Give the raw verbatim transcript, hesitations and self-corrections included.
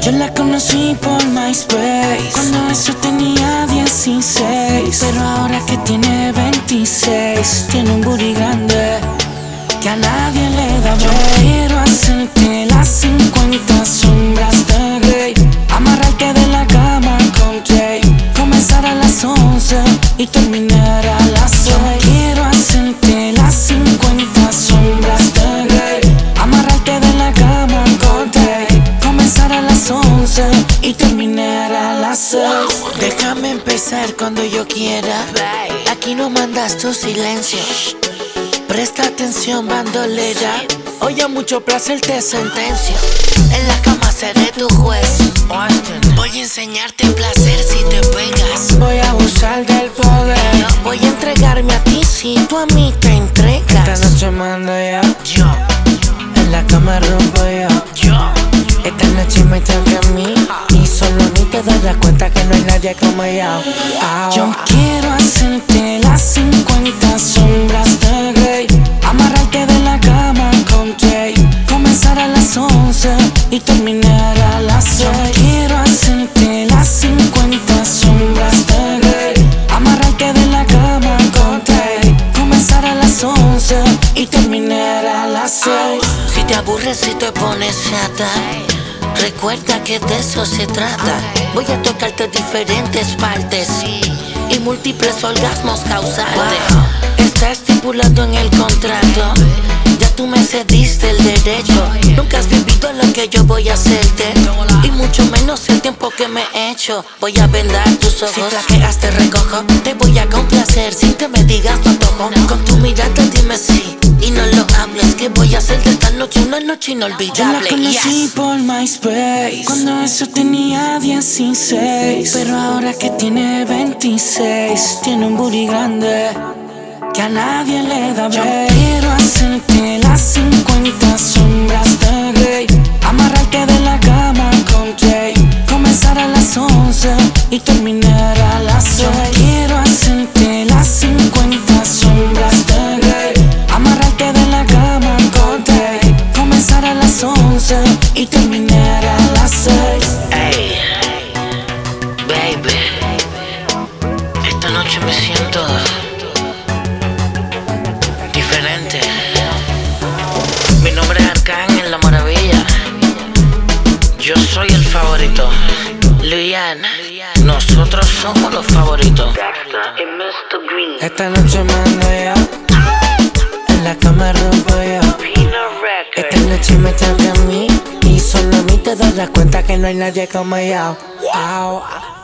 Yo la conocí por MySpace cuando eso tenía dieciséis, pero ahora que tiene veintiséis tiene un booty grande que a nadie le da. Yo quiero hacerte las cincuenta sombras de Grey, amarrarte de la cama con Jay, comenzar a las once y terminar a las seis. Yo quiero hacerte las cincuenta sombras de Grey, amarrarte de la cama con Jay, comenzar a las once y terminar a las seis. Déjame empezar cuando yo quiera, aquí no mandas tu silencio. Presta atención, bandolera, hoy a mucho placer te sentencio. En la cama seré tu juez, voy a enseñarte placer si te pegas. Voy a abusar del poder, voy a entregarme a ti si tú a mí te entregas. Esta noche mando yo, yo, en la cama rompo yo, yo. Esta noche me toca a mí y solo a mí te das cuenta que no hay nadie como yo. Oh. Yo quiero hacerte las cincuenta sombras de Grey, amarrarte de la cama con Jay, comenzar a las once y terminar a las seis. Yo quiero hacerte las cincuenta sombras de Grey, amarrarte de la cama con Jay, comenzar a las once y terminar a las seis. Si te aburres, si te pones chata, recuerda que de eso se trata. Voy a tocarte diferentes partes y múltiples orgasmos causarte. Está estipulado en el contrato, ya tú me cediste el derecho. Nunca has vivido lo que yo voy a hacerte, y mucho menos el tiempo que me he hecho. Voy a vendar tus ojos, si flaqueas te recojo. Te voy a complacer sin que me digas tu antojo. Con tu mirada dime sí y no lo hables, que voy a hacer de esta noche una noche inolvidable. Yo la conocí yes. por MySpace cuando eso tenía dieciséis, pero ahora que tiene veintiséis tiene un booty grande que a nadie le da. Yo quiero hacerte las cincuenta sombras de Grey, amarrarte de la cama con Jay, comenzar a las once y terminar a las seis. Yo quiero hacerte las cincuenta sombras de Grey, amarrarte de la cama con Jay, comenzar a las once y terminar a las seis. Hey, baby, esta noche me siento diferente. Mi nombre es Arcángel La Maravilla, yo soy el favorito. Luyan, nosotros somos los favoritos. Esta noche mando yo, en la cama rompo yo. Esta noche me toca a mí y solo a mí te das cuenta que no hay nadie como yo. Oh.